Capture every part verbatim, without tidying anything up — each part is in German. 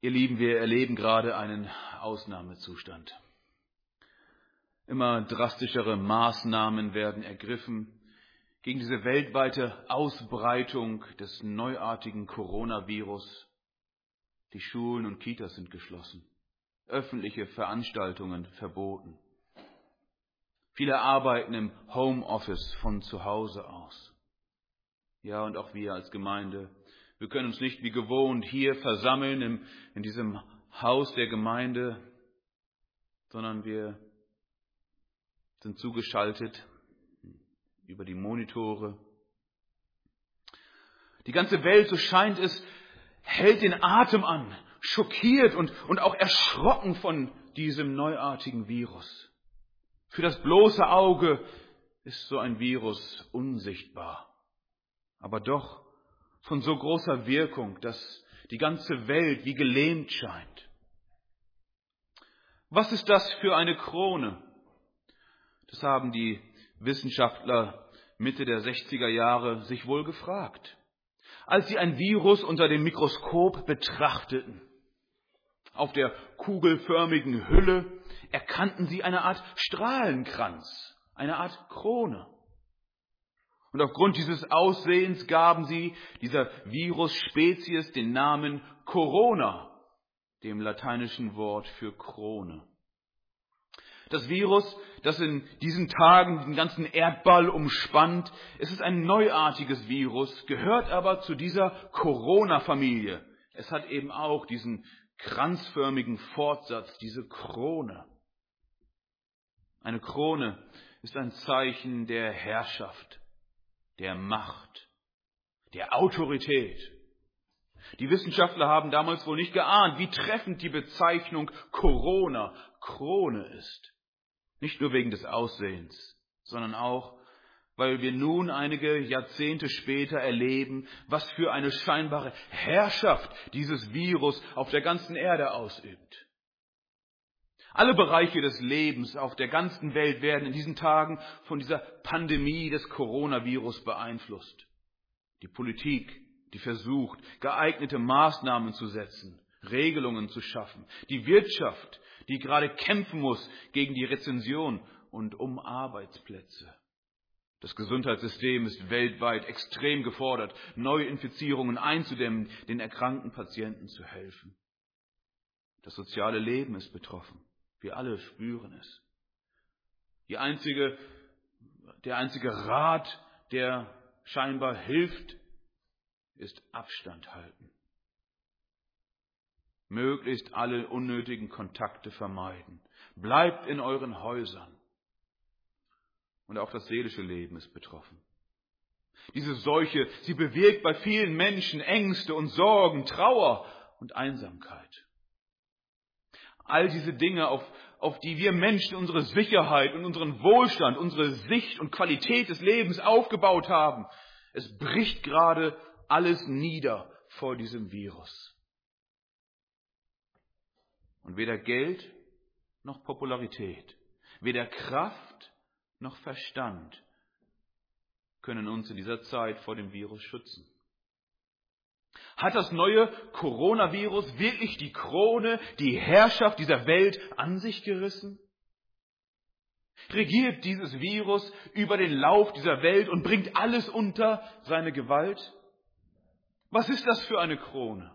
Ihr Lieben, wir erleben gerade einen Ausnahmezustand. Immer drastischere Maßnahmen werden ergriffen gegen diese weltweite Ausbreitung des neuartigen Coronavirus. Die Schulen und Kitas sind geschlossen, öffentliche Veranstaltungen verboten. Viele arbeiten im Homeoffice von zu Hause aus. Ja, und auch wir als Gemeinde, wir können uns nicht wie gewohnt hier versammeln im, in diesem Haus der Gemeinde, sondern wir sind zugeschaltet über die Monitore. Die ganze Welt, so scheint es, hält den Atem an, schockiert und, und auch erschrocken von diesem neuartigen Virus. Für das bloße Auge ist so ein Virus unsichtbar, aber doch von so großer Wirkung, dass die ganze Welt wie gelähmt scheint. Was ist das für eine Krone? Das haben die Wissenschaftler Mitte der sechziger Jahre sich wohl gefragt, als sie ein Virus unter dem Mikroskop betrachteten. Auf der kugelförmigen Hülle erkannten sie eine Art Strahlenkranz, eine Art Krone. Und aufgrund dieses Aussehens gaben sie dieser Virusspezies den Namen Corona, dem lateinischen Wort für Krone. Das Virus, das in diesen Tagen den ganzen Erdball umspannt, es ist ein neuartiges Virus, gehört aber zu dieser Corona-Familie. Es hat eben auch diesen kranzförmigen Fortsatz, diese Krone. Eine Krone ist ein Zeichen der Herrschaft, der Macht, der Autorität. Die Wissenschaftler haben damals wohl nicht geahnt, wie treffend die Bezeichnung Corona, Krone ist. Nicht nur wegen des Aussehens, sondern auch, weil wir nun einige Jahrzehnte später erleben, was für eine scheinbare Herrschaft dieses Virus auf der ganzen Erde ausübt. Alle Bereiche des Lebens auf der ganzen Welt werden in diesen Tagen von dieser Pandemie des Coronavirus beeinflusst. Die Politik, die versucht, geeignete Maßnahmen zu setzen, Regelungen zu schaffen. Die Wirtschaft, die gerade kämpfen muss gegen die Rezession und um Arbeitsplätze. Das Gesundheitssystem ist weltweit extrem gefordert, Neuinfizierungen einzudämmen, den erkrankten Patienten zu helfen. Das soziale Leben ist betroffen. Wir alle spüren es. Die einzige, der einzige Rat, der scheinbar hilft, ist Abstand halten. Möglichst alle unnötigen Kontakte vermeiden. Bleibt in euren Häusern. Und auch das seelische Leben ist betroffen. Diese Seuche, sie bewirkt bei vielen Menschen Ängste und Sorgen, Trauer und Einsamkeit. All diese Dinge, auf, auf die wir Menschen unsere Sicherheit und unseren Wohlstand, unsere Sicht und Qualität des Lebens aufgebaut haben, es bricht gerade alles nieder vor diesem Virus. Und weder Geld noch Popularität, weder Kraft noch Verstand können uns in dieser Zeit vor dem Virus schützen. Hat das neue Coronavirus wirklich die Krone, die Herrschaft dieser Welt an sich gerissen? Regiert dieses Virus über den Lauf dieser Welt und bringt alles unter seine Gewalt? Was ist das für eine Krone?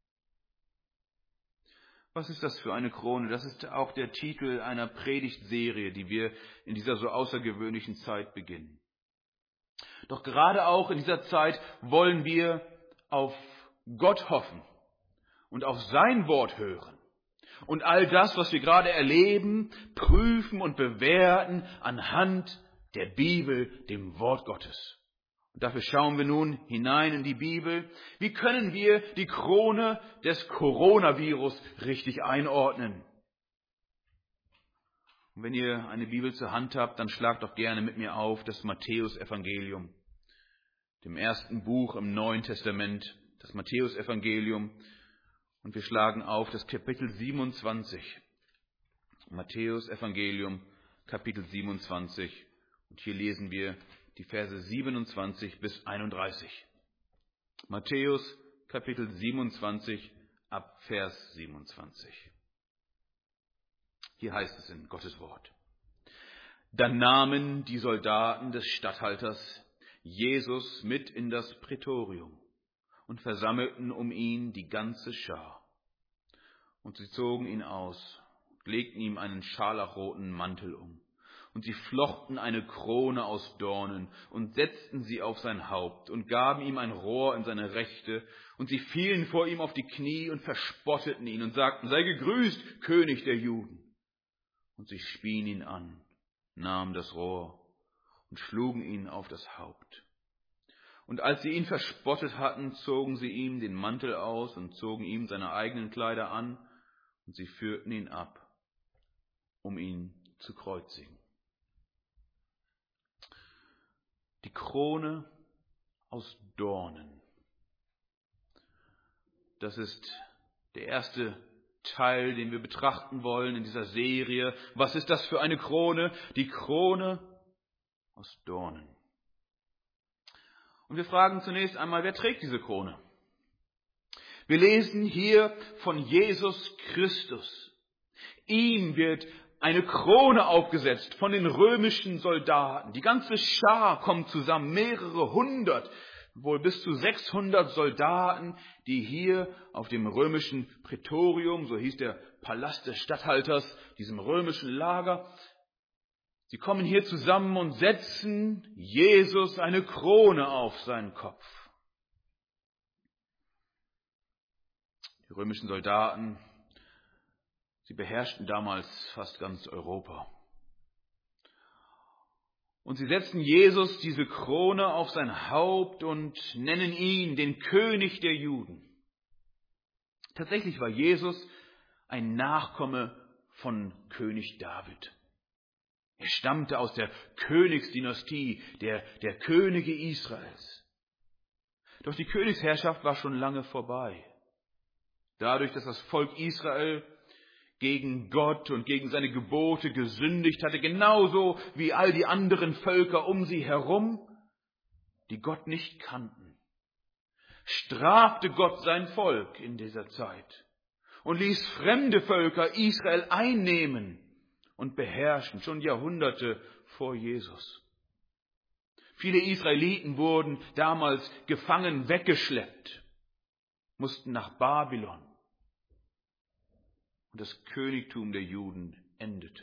Was ist das für eine Krone? Das ist auch der Titel einer Predigtserie, die wir in dieser so außergewöhnlichen Zeit beginnen. Doch gerade auch in dieser Zeit wollen wir auf Gott hoffen und auf sein Wort hören und all das, was wir gerade erleben, prüfen und bewerten anhand der Bibel, dem Wort Gottes. Und dafür schauen wir nun hinein in die Bibel. Wie können wir die Krone des Coronavirus richtig einordnen? Und wenn ihr eine Bibel zur Hand habt, dann schlagt doch gerne mit mir auf das Matthäusevangelium, dem ersten Buch im Neuen Testament, das Matthäusevangelium. Und wir schlagen auf das Kapitel siebenundzwanzig. Matthäusevangelium, Kapitel siebenundzwanzig. Und hier lesen wir die Verse siebenundzwanzig bis einunddreißig. Matthäus, Kapitel siebenundzwanzig, ab Vers siebenundzwanzig. Hier heißt es in Gottes Wort: Dann nahmen die Soldaten des Statthalters Jesus mit in das Prätorium und versammelten um ihn die ganze Schar. Und sie zogen ihn aus, legten ihm einen scharlachroten Mantel um. Und sie flochten eine Krone aus Dornen und setzten sie auf sein Haupt und gaben ihm ein Rohr in seine Rechte. Und sie fielen vor ihm auf die Knie und verspotteten ihn und sagten: Sei gegrüßt, König der Juden. Und sie spien ihn an, nahmen das Rohr und schlugen ihn auf das Haupt. Und als sie ihn verspottet hatten, zogen sie ihm den Mantel aus und zogen ihm seine eigenen Kleider an, und sie führten ihn ab, um ihn zu kreuzigen. Die Krone aus Dornen. Das ist der erste Teil, den wir betrachten wollen in dieser Serie. Was ist das für eine Krone? Die Krone aus Dornen. Und wir fragen zunächst einmal, wer trägt diese Krone? Wir lesen hier von Jesus Christus. Ihm wird eine Krone aufgesetzt von den römischen Soldaten. Die ganze Schar kommt zusammen, mehrere hundert, wohl bis zu sechshundert Soldaten, die hier auf dem römischen Prätorium, so hieß der Palast des Statthalters, diesem römischen Lager, sie kommen hier zusammen und setzen Jesus eine Krone auf seinen Kopf. Die römischen Soldaten, sie beherrschten damals fast ganz Europa. Und sie setzen Jesus diese Krone auf sein Haupt und nennen ihn den König der Juden. Tatsächlich war Jesus ein Nachkomme von König David. Er stammte aus der Königsdynastie der, der Könige Israels. Doch die Königsherrschaft war schon lange vorbei. Dadurch, dass das Volk Israel gegen Gott und gegen seine Gebote gesündigt hatte, genauso wie all die anderen Völker um sie herum, die Gott nicht kannten, strafte Gott sein Volk in dieser Zeit und ließ fremde Völker Israel einnehmen und beherrschen, schon Jahrhunderte vor Jesus. Viele Israeliten wurden damals gefangen weggeschleppt, mussten nach Babylon. Und das Königtum der Juden endete.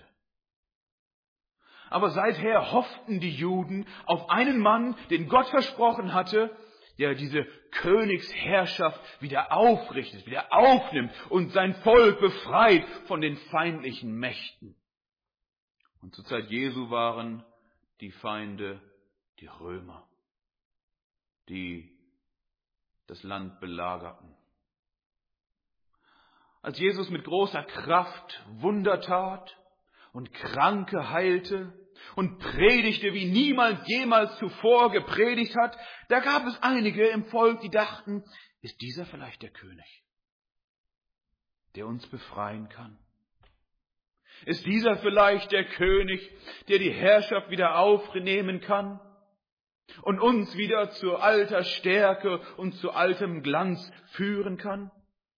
Aber seither hofften die Juden auf einen Mann, den Gott versprochen hatte, der diese Königsherrschaft wieder aufrichtet, wieder aufnimmt und sein Volk befreit von den feindlichen Mächten. Und zur Zeit Jesu waren die Feinde die Römer, die das Land belagerten. Als Jesus mit großer Kraft Wunder tat und Kranke heilte und predigte, wie niemand jemals zuvor gepredigt hat, da gab es einige im Volk, die dachten: Ist dieser vielleicht der König, der uns befreien kann? Ist dieser vielleicht der König, der die Herrschaft wieder aufnehmen kann und uns wieder zu alter Stärke und zu altem Glanz führen kann?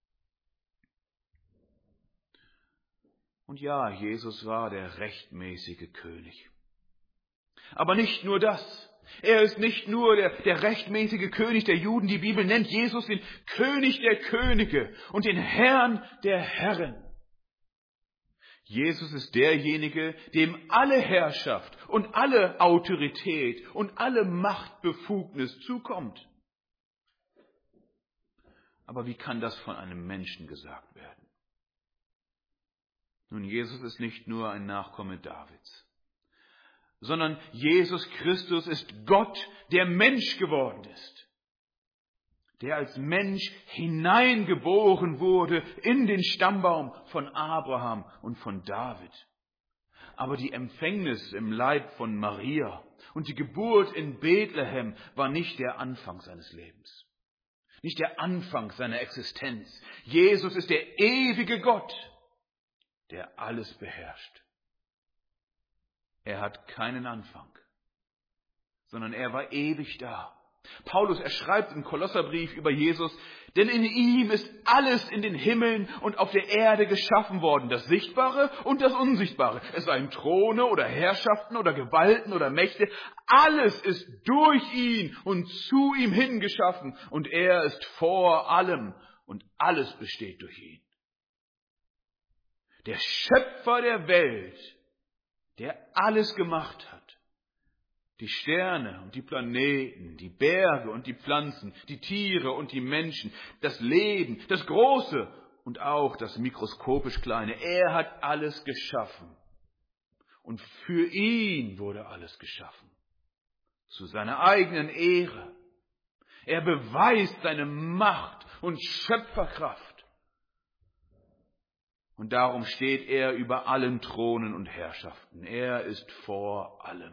Und ja, Jesus war der rechtmäßige König. Aber nicht nur das. Er ist nicht nur der, der rechtmäßige König der Juden. Die Bibel nennt Jesus den König der Könige und den Herrn der Herren. Jesus ist derjenige, dem alle Herrschaft und alle Autorität und alle Machtbefugnis zukommt. Aber wie kann das von einem Menschen gesagt werden? Nun, Jesus ist nicht nur ein Nachkomme Davids, sondern Jesus Christus ist Gott, der Mensch geworden ist, der als Mensch hineingeboren wurde in den Stammbaum von Abraham und von David. Aber die Empfängnis im Leib von Maria und die Geburt in Bethlehem war nicht der Anfang seines Lebens, nicht der Anfang seiner Existenz. Jesus ist der ewige Gott, der alles beherrscht. Er hat keinen Anfang, sondern er war ewig da. Paulus, er schreibt im Kolosserbrief über Jesus, denn in ihm ist alles in den Himmeln und auf der Erde geschaffen worden, das Sichtbare und das Unsichtbare. Es seien Throne oder Herrschaften oder Gewalten oder Mächte. Alles ist durch ihn und zu ihm hingeschaffen und er ist vor allem und alles besteht durch ihn. Der Schöpfer der Welt, der alles gemacht hat. Die Sterne und die Planeten, die Berge und die Pflanzen, die Tiere und die Menschen, das Leben, das Große und auch das mikroskopisch Kleine. Er hat alles geschaffen. Und für ihn wurde alles geschaffen. Zu seiner eigenen Ehre. Er beweist seine Macht und Schöpferkraft. Und darum steht er über allen Thronen und Herrschaften. Er ist vor allem.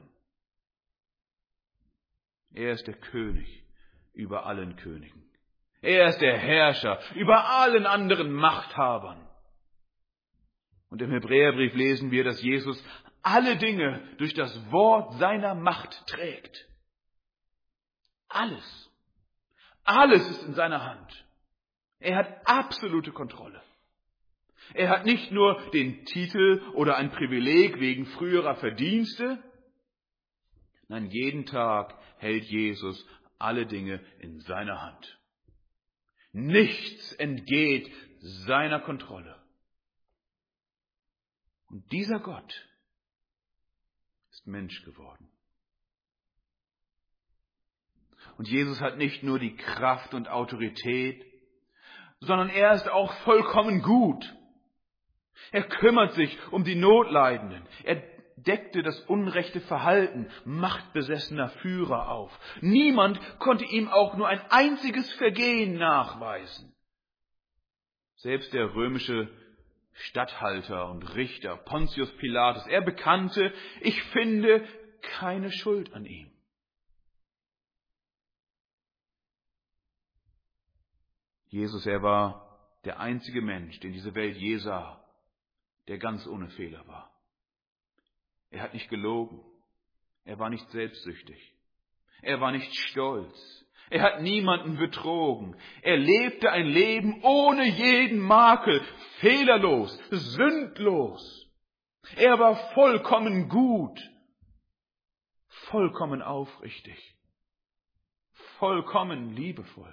Er ist der König über allen Königen. Er ist der Herrscher über allen anderen Machthabern. Und im Hebräerbrief lesen wir, dass Jesus alle Dinge durch das Wort seiner Macht trägt. Alles. Alles ist in seiner Hand. Er hat absolute Kontrolle. Er hat nicht nur den Titel oder ein Privileg wegen früherer Verdienste. Nein, jeden Tag hält Jesus alle Dinge in seiner Hand. Nichts entgeht seiner Kontrolle. Und dieser Gott ist Mensch geworden. Und Jesus hat nicht nur die Kraft und Autorität, sondern er ist auch vollkommen gut. Er kümmert sich um die Notleidenden. Er deckte das unrechte Verhalten machtbesessener Führer auf. Niemand konnte ihm auch nur ein einziges Vergehen nachweisen. Selbst der römische Statthalter und Richter Pontius Pilatus, er bekannte, ich finde keine Schuld an ihm. Jesus, er war der einzige Mensch, den diese Welt je sah, der ganz ohne Fehler war. Er hat nicht gelogen. Er war nicht selbstsüchtig. Er war nicht stolz. Er hat niemanden betrogen. Er lebte ein Leben ohne jeden Makel, fehlerlos, sündlos. Er war vollkommen gut, vollkommen aufrichtig, vollkommen liebevoll.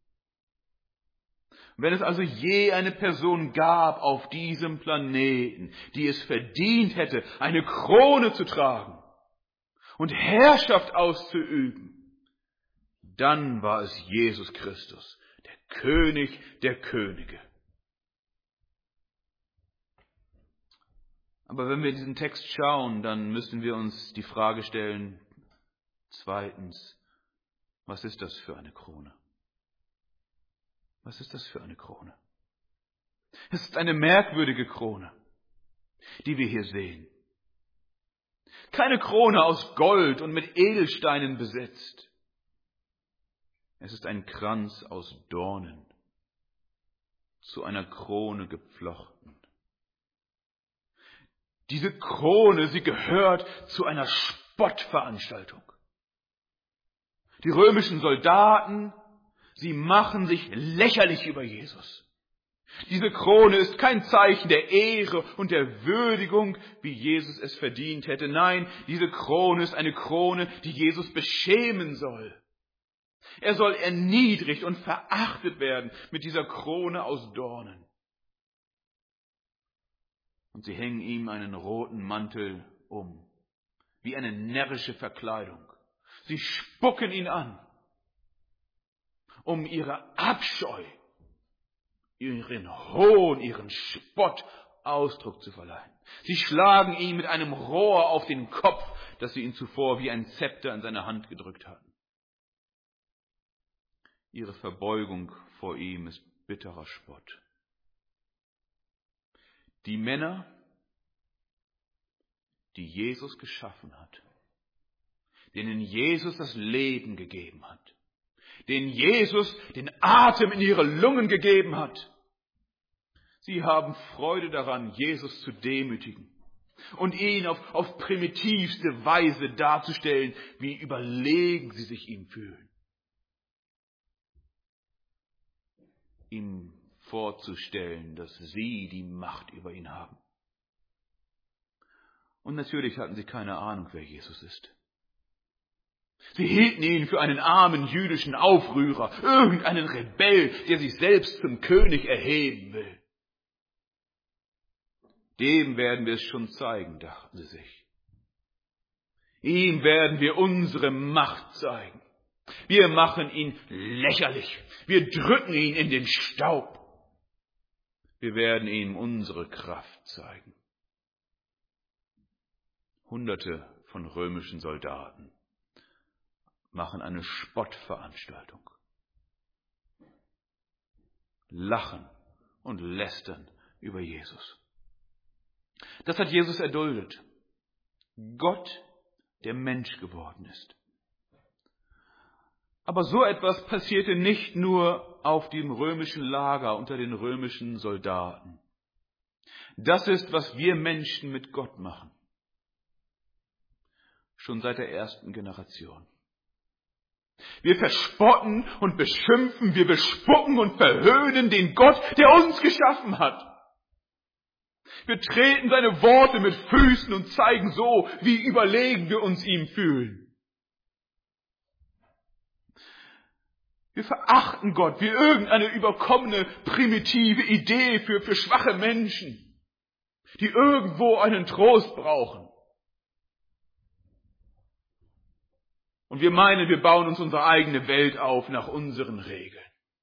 Wenn es also je eine Person gab auf diesem Planeten, die es verdient hätte, eine Krone zu tragen und Herrschaft auszuüben, dann war es Jesus Christus, der König der Könige. Aber wenn wir diesen Text schauen, dann müssen wir uns die Frage stellen, zweitens, was ist das für eine Krone? Was ist das für eine Krone? Es ist eine merkwürdige Krone, die wir hier sehen. Keine Krone aus Gold und mit Edelsteinen besetzt. Es ist ein Kranz aus Dornen, zu einer Krone gepflochten. Diese Krone, sie gehört zu einer Spottveranstaltung. Die römischen Soldaten, sie machen sich lächerlich über Jesus. Diese Krone ist kein Zeichen der Ehre und der Würdigung, wie Jesus es verdient hätte. Nein, diese Krone ist eine Krone, die Jesus beschämen soll. Er soll erniedrigt und verachtet werden mit dieser Krone aus Dornen. Und sie hängen ihm einen roten Mantel um, wie eine närrische Verkleidung. Sie spucken ihn an, um ihre Abscheu, ihren Hohn, ihren Spott Ausdruck zu verleihen. Sie schlagen ihn mit einem Rohr auf den Kopf, das sie ihn zuvor wie ein Zepter in seine Hand gedrückt hatten. Ihre Verbeugung vor ihm ist bitterer Spott. Die Männer, die Jesus geschaffen hat, denen Jesus das Leben gegeben hat, denen Jesus den Atem in ihre Lungen gegeben hat. Sie haben Freude daran, Jesus zu demütigen und ihn auf, auf primitivste Weise darzustellen, wie überlegen sie sich ihm fühlen. ihm vorzustellen, dass sie die Macht über ihn haben. Und natürlich hatten sie keine Ahnung, wer Jesus ist. Sie hielten ihn für einen armen jüdischen Aufrührer, irgendeinen Rebell, der sich selbst zum König erheben will. Dem werden wir es schon zeigen, dachten sie sich. Ihm werden wir unsere Macht zeigen. Wir machen ihn lächerlich. Wir drücken ihn in den Staub. Wir werden ihm unsere Kraft zeigen. Hunderte von römischen Soldaten machen eine Spottveranstaltung. Lachen und lästern über Jesus. Das hat Jesus erduldet. Gott, der Mensch geworden ist. Aber so etwas passierte nicht nur auf dem römischen Lager unter den römischen Soldaten. Das ist, was wir Menschen mit Gott machen. Schon seit der ersten Generation. Wir verspotten und beschimpfen, wir bespucken und verhöhnen den Gott, der uns geschaffen hat. Wir treten seine Worte mit Füßen und zeigen so, wie überlegen wir uns ihm fühlen. Wir verachten Gott wie irgendeine überkommene, primitive Idee für, für schwache Menschen, die irgendwo einen Trost brauchen. Und wir meinen, wir bauen uns unsere eigene Welt auf nach unseren Regeln.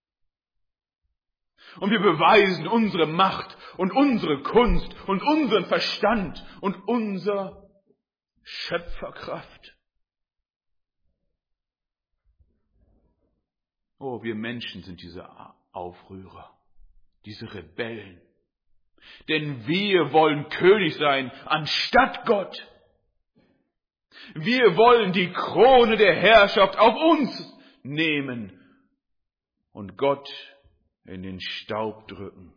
Und wir beweisen unsere Macht und unsere Kunst und unseren Verstand und unsere Schöpferkraft. Oh, wir Menschen sind diese Aufrührer, diese Rebellen. Denn wir wollen König sein anstatt Gott. Wir wollen die Krone der Herrschaft auf uns nehmen und Gott in den Staub drücken.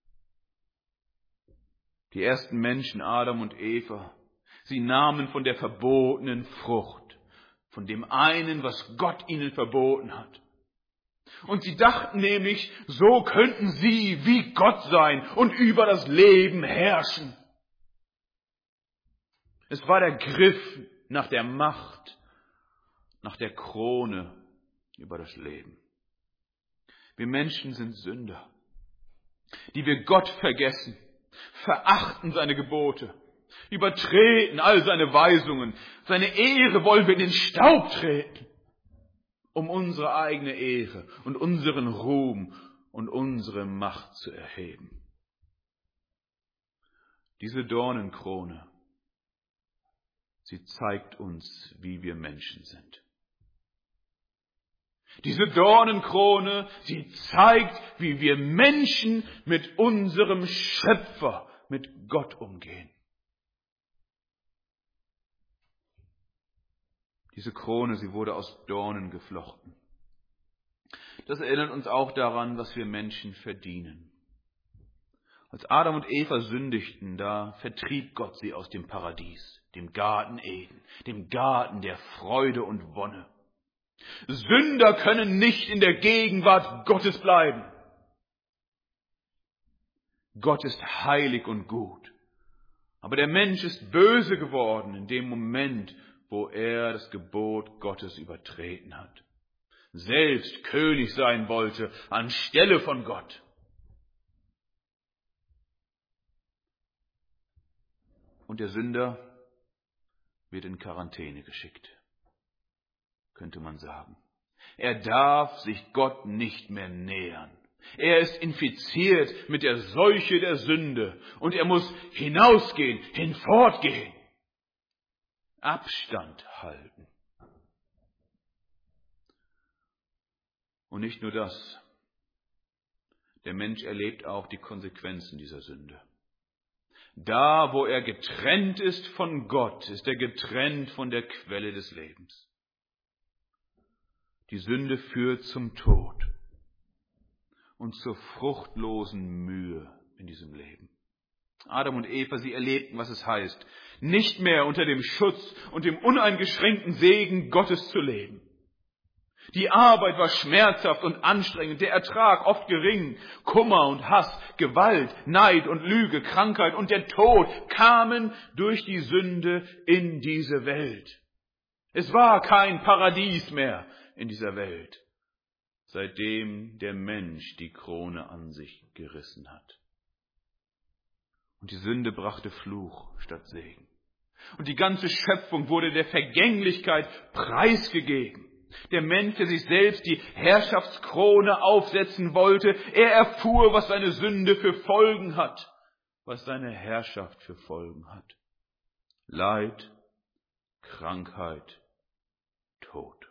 Die ersten Menschen, Adam und Eva, sie nahmen von der verbotenen Frucht, von dem einen, was Gott ihnen verboten hat. Und sie dachten nämlich, so könnten sie wie Gott sein und über das Leben herrschen. Es war der Griff nach der Macht, nach der Krone über das Leben. Wir Menschen sind Sünder, die wir Gott vergessen, verachten seine Gebote, übertreten all seine Weisungen. Seine Ehre wollen wir in den Staub treten, um unsere eigene Ehre und unseren Ruhm und unsere Macht zu erheben. Diese Dornenkrone, sie zeigt uns, wie wir Menschen sind. Diese Dornenkrone, sie zeigt, wie wir Menschen mit unserem Schöpfer, mit Gott umgehen. Diese Krone, sie wurde aus Dornen geflochten. Das erinnert uns auch daran, was wir Menschen verdienen. Als Adam und Eva sündigten, da vertrieb Gott sie aus dem Paradies, dem Garten Eden, dem Garten der Freude und Wonne. Sünder können nicht in der Gegenwart Gottes bleiben. Gott ist heilig und gut. Aber der Mensch ist böse geworden in dem Moment, wo er das Gebot Gottes übertreten hat. Selbst König sein wollte anstelle von Gott. Und der Sünder wird in Quarantäne geschickt, könnte man sagen. Er darf sich Gott nicht mehr nähern. Er ist infiziert mit der Seuche der Sünde und er muss hinausgehen, hinfortgehen, Abstand halten. Und nicht nur das. Der Mensch erlebt auch die Konsequenzen dieser Sünde. Da, wo er getrennt ist von Gott, ist er getrennt von der Quelle des Lebens. Die Sünde führt zum Tod und zur fruchtlosen Mühe in diesem Leben. Adam und Eva, sie erlebten, was es heißt, nicht mehr unter dem Schutz und dem uneingeschränkten Segen Gottes zu leben. Die Arbeit war schmerzhaft und anstrengend, der Ertrag oft gering. Kummer und Hass, Gewalt, Neid und Lüge, Krankheit und der Tod kamen durch die Sünde in diese Welt. Es war kein Paradies mehr in dieser Welt, seitdem der Mensch die Krone an sich gerissen hat. Und die Sünde brachte Fluch statt Segen. Und die ganze Schöpfung wurde der Vergänglichkeit preisgegeben. Der Mensch, der sich selbst die Herrschaftskrone aufsetzen wollte, er erfuhr, was seine Sünde für Folgen hat, was seine Herrschaft für Folgen hat. Leid, Krankheit, Tod.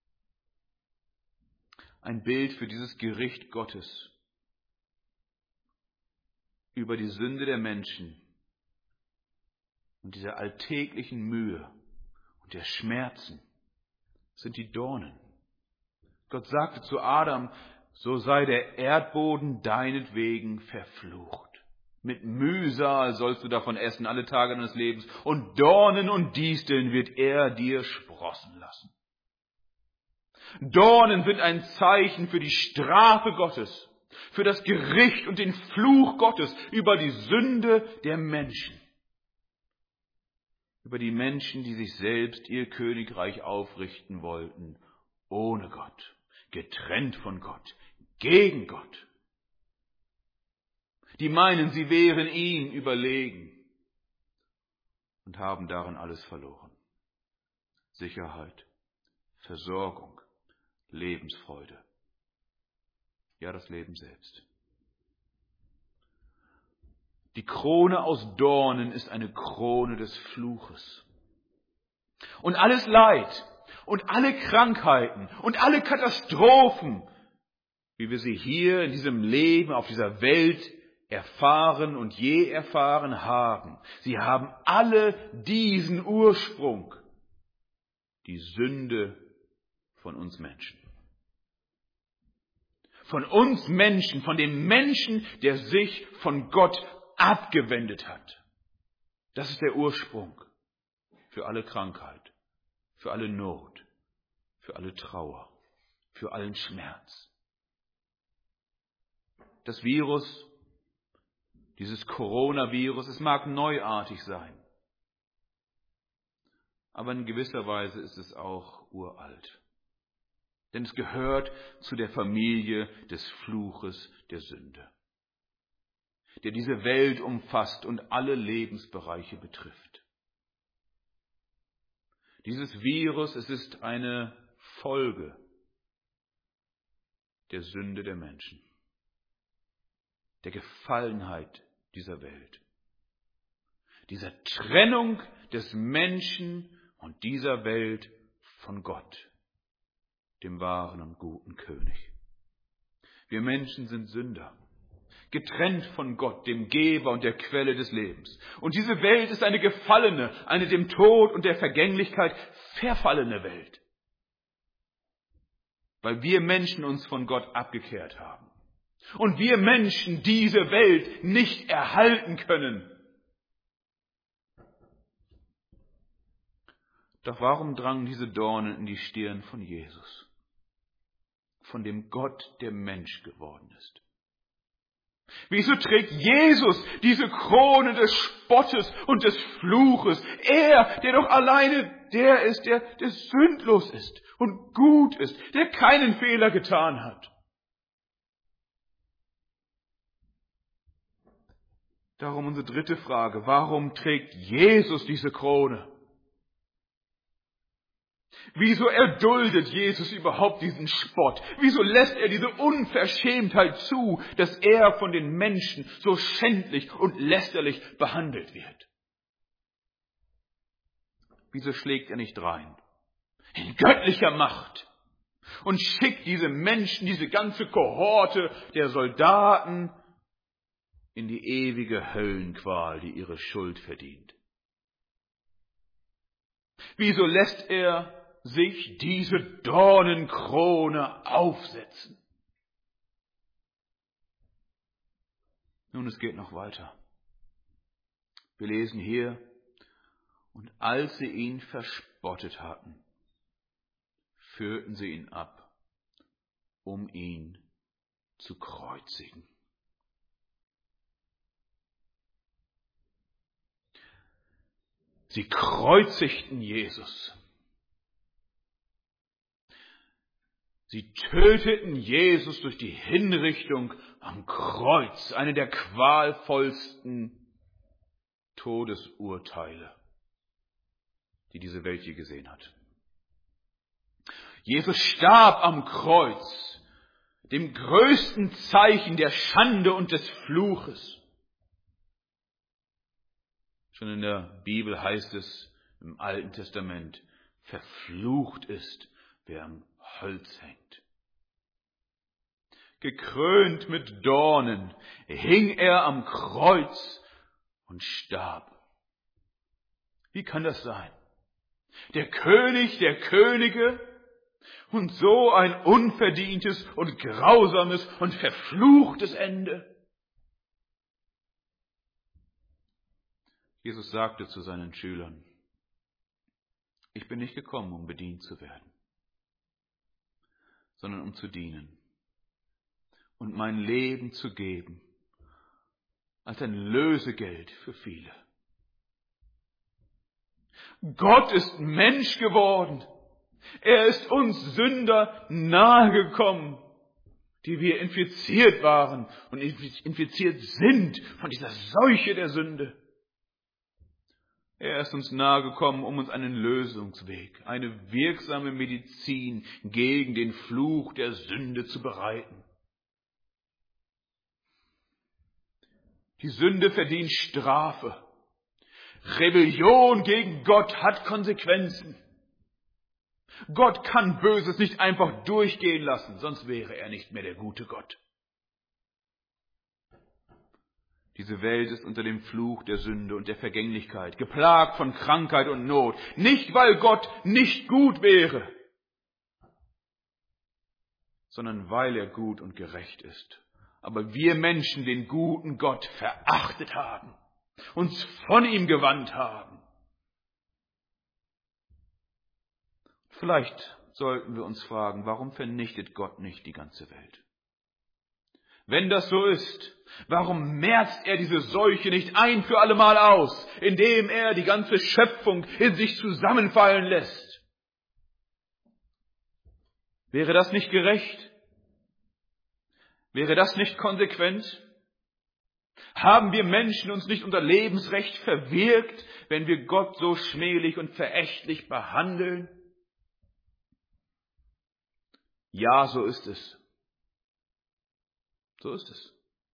Ein Bild für dieses Gericht Gottes über die Sünde der Menschen und dieser alltäglichen Mühe und der Schmerzen sind die Dornen. Gott sagte zu Adam, so sei der Erdboden deinetwegen verflucht. Mit Mühsal sollst du davon essen alle Tage deines Lebens, und Dornen und Disteln wird er dir sprossen lassen. Dornen sind ein Zeichen für die Strafe Gottes, für das Gericht und den Fluch Gottes über die Sünde der Menschen. Über die Menschen, die sich selbst ihr Königreich aufrichten wollten, ohne Gott, getrennt von Gott, gegen Gott. Die meinen, sie wären ihm überlegen und haben darin alles verloren. Sicherheit, Versorgung, Lebensfreude, ja das Leben selbst. Die Krone aus Dornen ist eine Krone des Fluches. Und alles Leid und alle Krankheiten und alle Katastrophen, wie wir sie hier in diesem Leben, auf dieser Welt erfahren und je erfahren haben, sie haben alle diesen Ursprung, die Sünde von uns Menschen. Von uns Menschen, von dem Menschen, der sich von Gott abgewendet hat. Das ist der Ursprung für alle Krankheit, für alle Not, für alle Trauer, für allen Schmerz. Das Virus, dieses Coronavirus, es mag neuartig sein, aber in gewisser Weise ist es auch uralt. Denn es gehört zu der Familie des Fluches der Sünde, der diese Welt umfasst und alle Lebensbereiche betrifft. Dieses Virus, es ist eine Folge der Sünde der Menschen, der Gefallenheit dieser Welt, dieser Trennung des Menschen und dieser Welt von Gott, dem wahren und guten König. Wir Menschen sind Sünder, getrennt von Gott, dem Geber und der Quelle des Lebens. Und diese Welt ist eine gefallene, eine dem Tod und der Vergänglichkeit verfallene Welt, weil wir Menschen uns von Gott abgekehrt haben. Und wir Menschen diese Welt nicht erhalten können. Doch warum drangen diese Dornen in die Stirn von Jesus, von dem Gott, der Mensch geworden ist? Wieso trägt Jesus diese Krone des Spottes und des Fluches? Er, der doch alleine der ist, der, der sündlos ist und gut ist, der keinen Fehler getan hat. Darum unsere dritte Frage: Warum trägt Jesus diese Krone? Wieso erduldet Jesus überhaupt diesen Spott? Wieso lässt er diese Unverschämtheit zu, dass er von den Menschen so schändlich und lästerlich behandelt wird? Wieso schlägt er nicht drein in göttlicher Macht und schickt diese Menschen, diese ganze Kohorte der Soldaten in die ewige Höllenqual, die ihre Schuld verdient? Wieso lässt er sich diese Dornenkrone aufsetzen? Nun, es geht noch weiter. Wir lesen hier: Und als sie ihn verspottet hatten, führten sie ihn ab, um ihn zu kreuzigen. Sie kreuzigten Jesus. Sie töteten Jesus durch die Hinrichtung am Kreuz, eine der qualvollsten Todesurteile, die diese Welt je gesehen hat. Jesus starb am Kreuz, dem größten Zeichen der Schande und des Fluches. Schon in der Bibel heißt es im Alten Testament, verflucht ist, wer am Holz hängt. Gekrönt mit Dornen hing er am Kreuz und starb. Wie kann das sein? Der König der Könige und so ein unverdientes und grausames und verfluchtes Ende. Jesus sagte zu seinen Schülern, ich bin nicht gekommen, um bedient zu werden, sondern um zu dienen und mein Leben zu geben als ein Lösegeld für viele. Gott ist Mensch geworden. Er ist uns Sünder nahegekommen, die wir infiziert waren und infiziert sind von dieser Seuche der Sünde. Er ist uns nahegekommen, um uns einen Lösungsweg, eine wirksame Medizin gegen den Fluch der Sünde zu bereiten. Die Sünde verdient Strafe. Rebellion gegen Gott hat Konsequenzen. Gott kann Böses nicht einfach durchgehen lassen, sonst wäre er nicht mehr der gute Gott. Diese Welt ist unter dem Fluch der Sünde und der Vergänglichkeit, geplagt von Krankheit und Not. Nicht, weil Gott nicht gut wäre, sondern weil er gut und gerecht ist. Aber wir Menschen den guten Gott verachtet haben, uns von ihm gewandt haben. Vielleicht sollten wir uns fragen, warum vernichtet Gott nicht die ganze Welt? Wenn das so ist, warum merzt er diese Seuche nicht ein für allemal aus, indem er die ganze Schöpfung in sich zusammenfallen lässt? Wäre das nicht gerecht? Wäre das nicht konsequent? Haben wir Menschen uns nicht unser Lebensrecht verwirkt, wenn wir Gott so schmählich und verächtlich behandeln? Ja, so ist es. So ist es.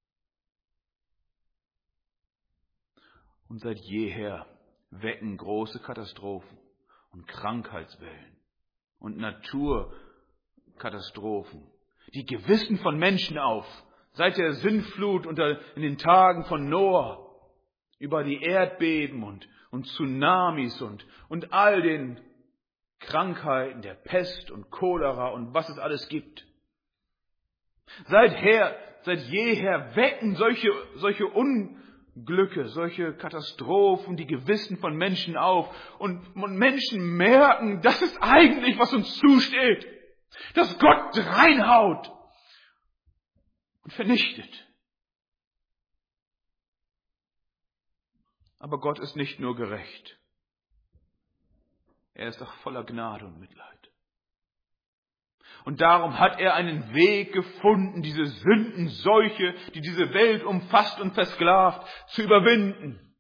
Und seit jeher wecken große Katastrophen und Krankheitswellen und Naturkatastrophen die Gewissen von Menschen auf. Seit der Sintflut unter, in den Tagen von Noah, über die Erdbeben und, und Tsunamis und, und all den Krankheiten der Pest und Cholera und was es alles gibt. Seither, seit jeher wecken solche, solche Unglücke, solche Katastrophen die Gewissen von Menschen auf. Und, und Menschen merken, das ist eigentlich, was uns zusteht. Dass Gott reinhaut und vernichtet. Aber Gott ist nicht nur gerecht. Er ist auch voller Gnade und Mitleid. Und darum hat er einen Weg gefunden, diese Sündenseuche, die diese Welt umfasst und versklavt, zu überwinden.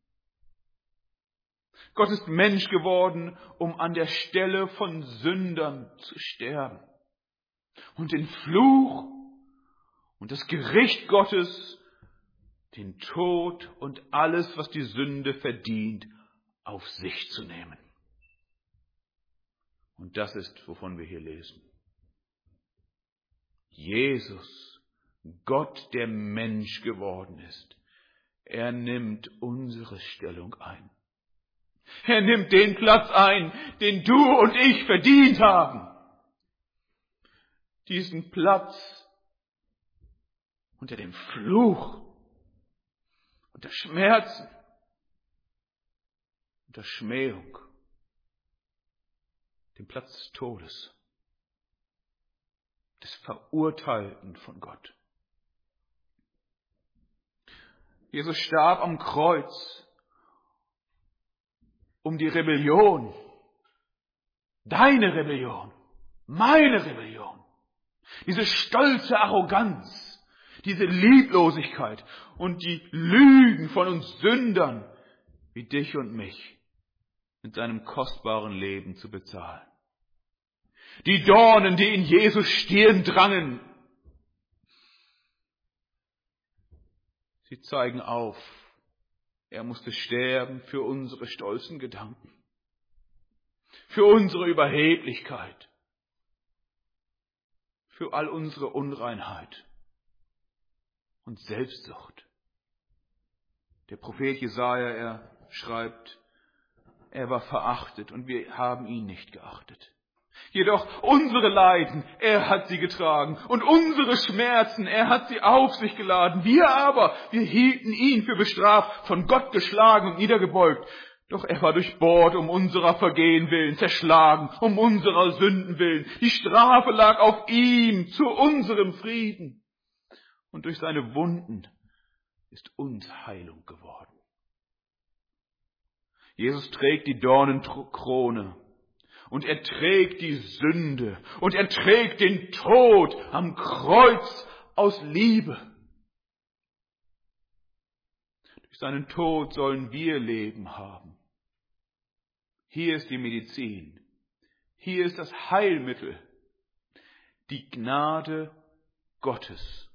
Gott ist Mensch geworden, um an der Stelle von Sündern zu sterben. Und den Fluch und das Gericht Gottes, den Tod und alles, was die Sünde verdient, auf sich zu nehmen. Und das ist, wovon wir hier lesen. Jesus, Gott, der Mensch geworden ist, er nimmt unsere Stellung ein. Er nimmt den Platz ein, den du und ich verdient haben. Diesen Platz unter dem Fluch, unter Schmerzen, unter Schmähung, den Platz des Todes. des Verurteilten von Gott. Jesus starb am Kreuz, um die Rebellion, deine Rebellion, meine Rebellion, diese stolze Arroganz, diese Lieblosigkeit und die Lügen von uns Sündern wie dich und mich mit seinem kostbaren Leben zu bezahlen. Die Dornen, die in Jesus Stirn drangen, sie zeigen auf, er musste sterben für unsere stolzen Gedanken, für unsere Überheblichkeit, für all unsere Unreinheit und Selbstsucht. Der Prophet Jesaja, er schreibt, er war verachtet und wir haben ihn nicht geachtet. Jedoch unsere Leiden, er hat sie getragen und unsere Schmerzen, er hat sie auf sich geladen. Wir aber, wir hielten ihn für bestraft, von Gott geschlagen und niedergebeugt. Doch er war durchbohrt um unserer Vergehen willen, zerschlagen um unserer Sünden willen. Die Strafe lag auf ihm zu unserem Frieden. Und durch seine Wunden ist uns Heilung geworden. Jesus trägt die Dornenkrone. Und er trägt die Sünde und er trägt den Tod am Kreuz aus Liebe. Durch seinen Tod sollen wir Leben haben. Hier ist die Medizin. Hier ist das Heilmittel. Die Gnade Gottes.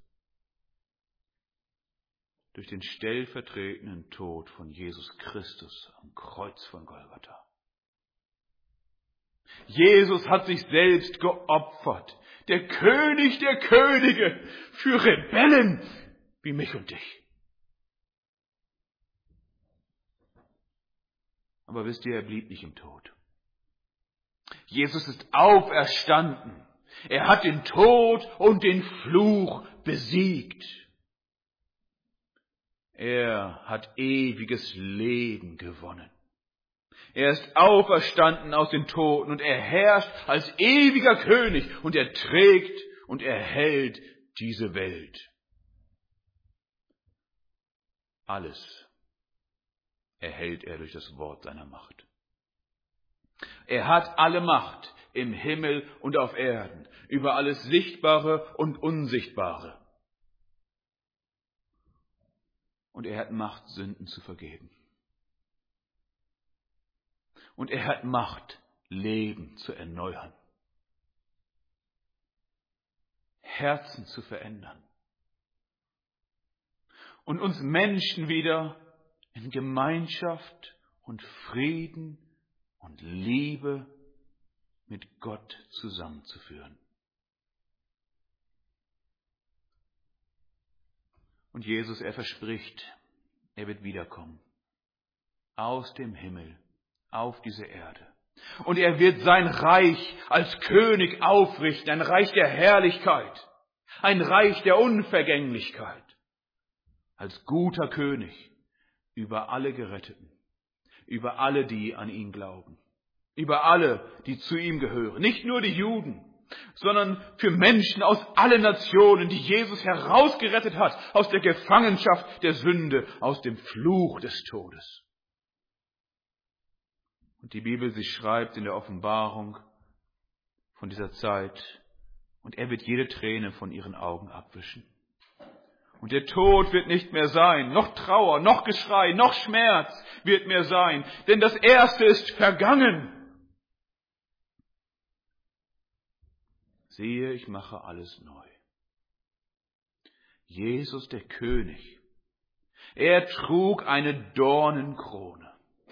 Durch den stellvertretenden Tod von Jesus Christus am Kreuz von Golgatha. Jesus hat sich selbst geopfert, der König der Könige, für Rebellen wie mich und dich. Aber wisst ihr, er blieb nicht im Tod. Jesus ist auferstanden. Er hat den Tod und den Fluch besiegt. Er hat ewiges Leben gewonnen. Er ist auferstanden aus den Toten und er herrscht als ewiger König und er trägt und erhält diese Welt. Alles erhält er durch das Wort seiner Macht. Er hat alle Macht im Himmel und auf Erden, über alles Sichtbare und Unsichtbare. Und er hat Macht, Sünden zu vergeben. Und er hat Macht, Leben zu erneuern, Herzen zu verändern und uns Menschen wieder in Gemeinschaft und Frieden und Liebe mit Gott zusammenzuführen. Und Jesus, er verspricht, er wird wiederkommen aus dem Himmel auf diese Erde. Und er wird sein Reich als König aufrichten, ein Reich der Herrlichkeit, ein Reich der Unvergänglichkeit, als guter König über alle Geretteten, über alle, die an ihn glauben, über alle, die zu ihm gehören, nicht nur die Juden, sondern für Menschen aus allen Nationen, die Jesus herausgerettet hat aus der Gefangenschaft der Sünde, aus dem Fluch des Todes. Und die Bibel, sie schreibt in der Offenbarung von dieser Zeit, und er wird jede Träne von ihren Augen abwischen. Und der Tod wird nicht mehr sein, noch Trauer, noch Geschrei, noch Schmerz wird mehr sein, denn das Erste ist vergangen. Siehe, ich mache alles neu. Jesus, der König, er trug eine Dornenkrone.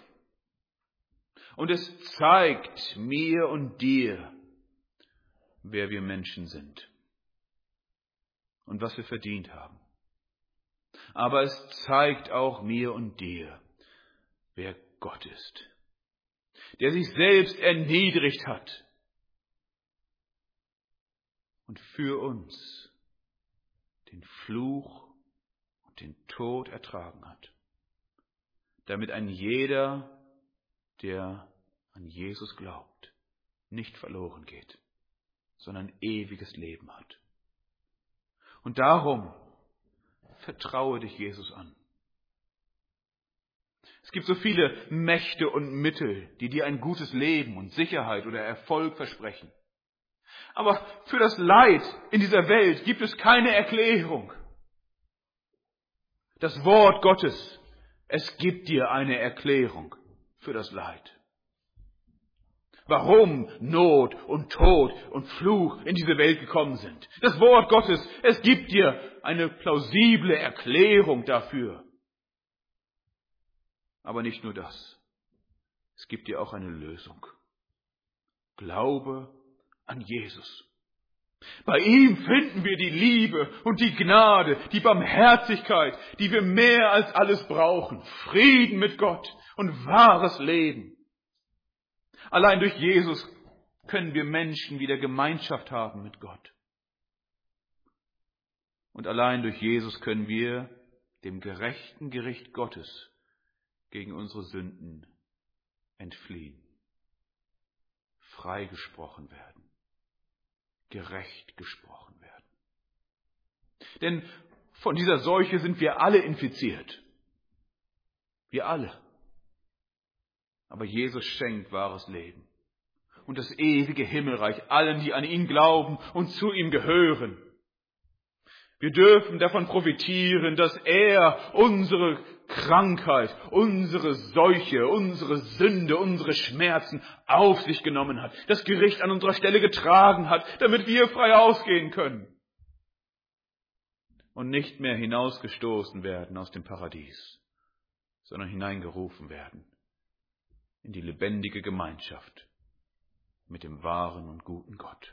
Und es zeigt mir und dir, wer wir Menschen sind und was wir verdient haben. Aber es zeigt auch mir und dir, wer Gott ist, der sich selbst erniedrigt hat und für uns den Fluch und den Tod ertragen hat, damit ein jeder, der an Jesus glaubt, nicht verloren geht, sondern ewiges Leben hat. Und darum vertraue dich Jesus an. Es gibt so viele Mächte und Mittel, die dir ein gutes Leben und Sicherheit oder Erfolg versprechen. Aber für das Leid in dieser Welt gibt es keine Erklärung. Das Wort Gottes, es gibt dir eine Erklärung für das Leid. Warum Not und Tod und Fluch in diese Welt gekommen sind. Das Wort Gottes, es gibt dir eine plausible Erklärung dafür. Aber nicht nur das. Es gibt dir auch eine Lösung. Glaube an Jesus. Bei ihm finden wir die Liebe und die Gnade, die Barmherzigkeit, die wir mehr als alles brauchen. Frieden mit Gott und wahres Leben. Allein durch Jesus können wir Menschen wieder Gemeinschaft haben mit Gott. Und allein durch Jesus können wir dem gerechten Gericht Gottes gegen unsere Sünden entfliehen, freigesprochen werden, gerecht gesprochen werden. Denn von dieser Seuche sind wir alle infiziert. Wir alle. Aber Jesus schenkt wahres Leben und das ewige Himmelreich allen, die an ihn glauben und zu ihm gehören. Wir dürfen davon profitieren, dass er unsere Krankheit, unsere Seuche, unsere Sünde, unsere Schmerzen auf sich genommen hat, das Gericht an unserer Stelle getragen hat, damit wir frei ausgehen können und nicht mehr hinausgestoßen werden aus dem Paradies, sondern hineingerufen werden in die lebendige Gemeinschaft mit dem wahren und guten Gott.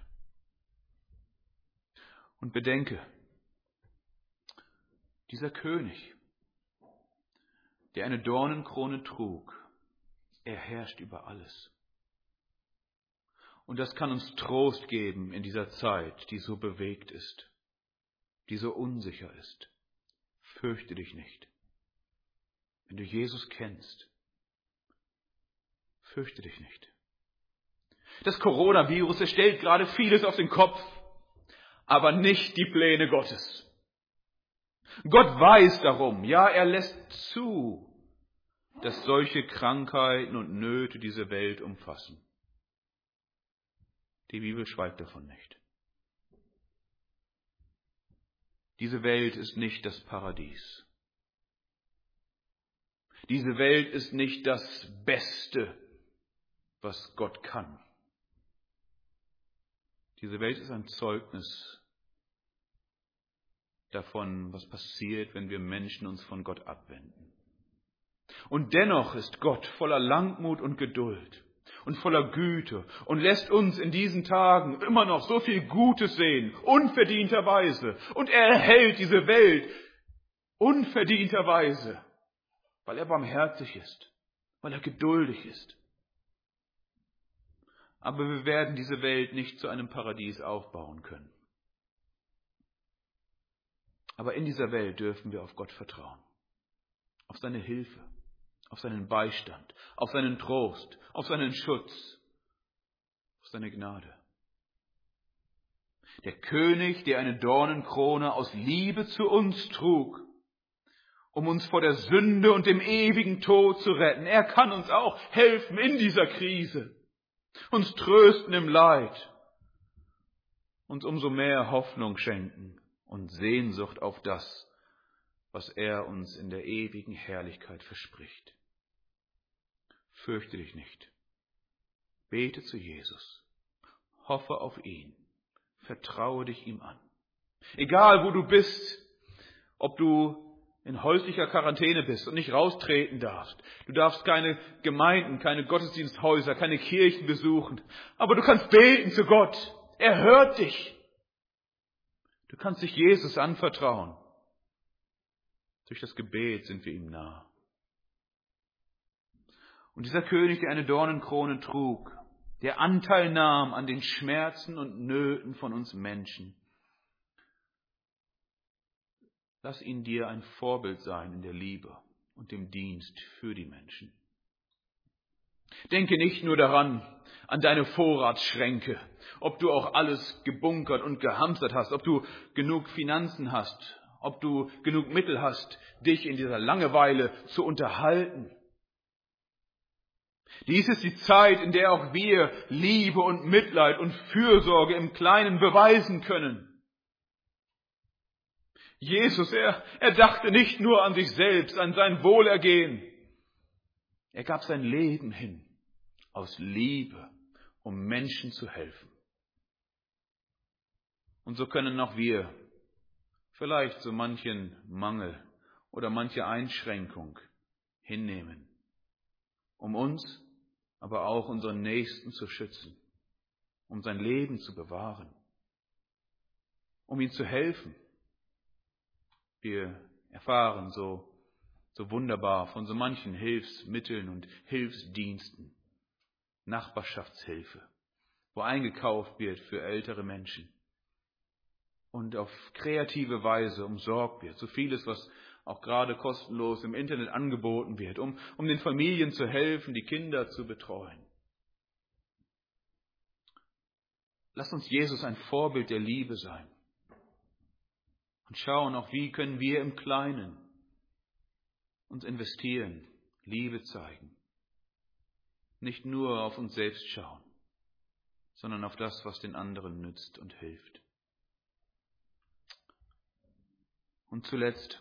Und bedenke, dieser König, der eine Dornenkrone trug, er herrscht über alles. Und das kann uns Trost geben in dieser Zeit, die so bewegt ist, die so unsicher ist. Fürchte dich nicht. Wenn du Jesus kennst, fürchte dich nicht. Das Coronavirus, es stellt gerade vieles auf den Kopf, aber nicht die Pläne Gottes. Gott weiß darum, ja, er lässt zu, dass solche Krankheiten und Nöte diese Welt umfassen. Die Bibel schweigt davon nicht. Diese Welt ist nicht das Paradies. Diese Welt ist nicht das Beste, was Gott kann. Diese Welt ist ein Zeugnis davon, was passiert, wenn wir Menschen uns von Gott abwenden. Und dennoch ist Gott voller Langmut und Geduld und voller Güte und lässt uns in diesen Tagen immer noch so viel Gutes sehen, unverdienterweise. Und er erhält diese Welt unverdienterweise, weil er barmherzig ist, weil er geduldig ist. Aber wir werden diese Welt nicht zu einem Paradies aufbauen können. Aber in dieser Welt dürfen wir auf Gott vertrauen, auf seine Hilfe, auf seinen Beistand, auf seinen Trost, auf seinen Schutz, auf seine Gnade. Der König, der eine Dornenkrone aus Liebe zu uns trug, um uns vor der Sünde und dem ewigen Tod zu retten, er kann uns auch helfen in dieser Krise, uns trösten im Leid, uns umso mehr Hoffnung schenken und Sehnsucht auf das, was er uns in der ewigen Herrlichkeit verspricht. Fürchte dich nicht. Bete zu Jesus. Hoffe auf ihn. Vertraue dich ihm an. Egal wo du bist, ob du in häuslicher Quarantäne bist und nicht raustreten darfst. Du darfst keine Gemeinden, keine Gottesdiensthäuser, keine Kirchen besuchen. Aber du kannst beten zu Gott. Er hört dich. Du kannst dich Jesus anvertrauen. Durch das Gebet sind wir ihm nah. Und dieser König, der eine Dornenkrone trug, der Anteil nahm an den Schmerzen und Nöten von uns Menschen, lass ihn dir ein Vorbild sein in der Liebe und dem Dienst für die Menschen. Denke nicht nur daran, an deine Vorratsschränke, ob du auch alles gebunkert und gehamstert hast, ob du genug Finanzen hast, ob du genug Mittel hast, dich in dieser Langeweile zu unterhalten. Dies ist die Zeit, in der auch wir Liebe und Mitleid und Fürsorge im Kleinen beweisen können. Jesus, er, er dachte nicht nur an sich selbst, an sein Wohlergehen. Er gab sein Leben hin aus Liebe, um Menschen zu helfen. Und so können auch wir vielleicht so manchen Mangel oder manche Einschränkung hinnehmen, um uns, aber auch unseren Nächsten zu schützen, um sein Leben zu bewahren, um ihm zu helfen. Wir erfahren so, so wunderbar von so manchen Hilfsmitteln und Hilfsdiensten, Nachbarschaftshilfe, wo eingekauft wird für ältere Menschen und auf kreative Weise umsorgt wird. So vieles, was auch gerade kostenlos im Internet angeboten wird, um, um den Familien zu helfen, die Kinder zu betreuen. Lass uns Jesus ein Vorbild der Liebe sein. Und schauen auch, wie können wir im Kleinen uns investieren, Liebe zeigen. Nicht nur auf uns selbst schauen, sondern auf das, was den anderen nützt und hilft. Und zuletzt,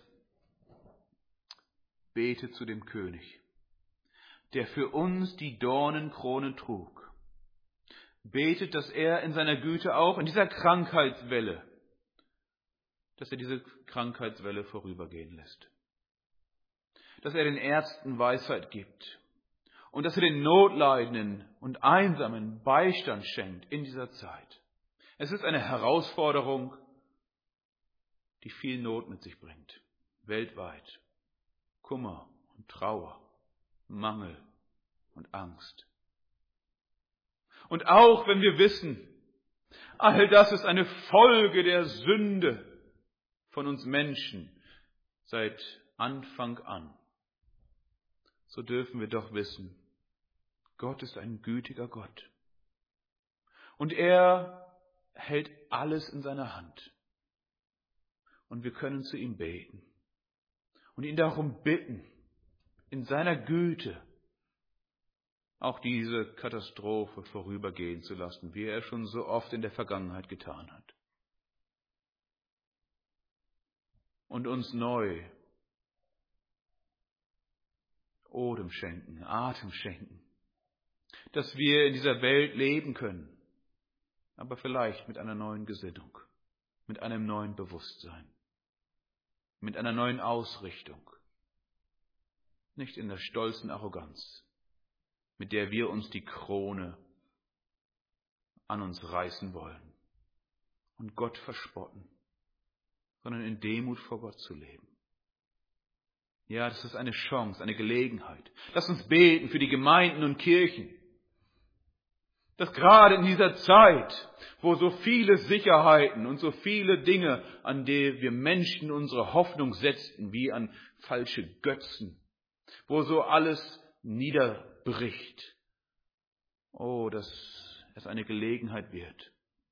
bete zu dem König, der für uns die Dornenkrone trug. Betet, dass er in seiner Güte auch in dieser Krankheitswelle, dass er diese Krankheitswelle vorübergehen lässt. Dass er den Ärzten Weisheit gibt und dass er den Notleidenden und Einsamen Beistand schenkt in dieser Zeit. Es ist eine Herausforderung, die viel Not mit sich bringt, weltweit. Kummer und Trauer, Mangel und Angst. Und auch wenn wir wissen, all das ist eine Folge der Sünde von uns Menschen seit Anfang an, so dürfen wir doch wissen, Gott ist ein gütiger Gott. Und er hält alles in seiner Hand. Und wir können zu ihm beten und ihn darum bitten, in seiner Güte auch diese Katastrophe vorübergehen zu lassen, wie er schon so oft in der Vergangenheit getan hat. Und uns neu Odem schenken, Atem schenken, dass wir in dieser Welt leben können, aber vielleicht mit einer neuen Gesinnung, mit einem neuen Bewusstsein, mit einer neuen Ausrichtung, nicht in der stolzen Arroganz, mit der wir uns die Krone an uns reißen wollen und Gott verspotten, sondern in Demut vor Gott zu leben. Ja, das ist eine Chance, eine Gelegenheit. Lass uns beten für die Gemeinden und Kirchen, dass gerade in dieser Zeit, wo so viele Sicherheiten und so viele Dinge, an die wir Menschen unsere Hoffnung setzten, wie an falsche Götzen, wo so alles niederbricht, oh, dass es eine Gelegenheit wird,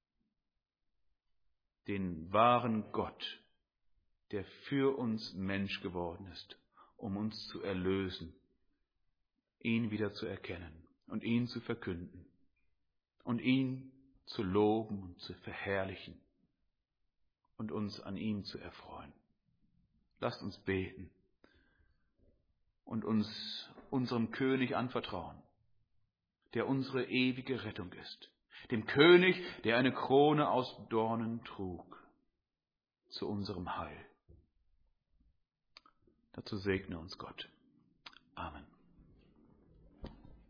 den wahren Gott, der für uns Mensch geworden ist, um uns zu erlösen, ihn wieder zu erkennen und ihn zu verkünden und ihn zu loben und zu verherrlichen und uns an ihm zu erfreuen. Lasst uns beten und uns unserem König anvertrauen, der unsere ewige Rettung ist, dem König, der eine Krone aus Dornen trug, zu unserem Heil. Dazu segne uns Gott.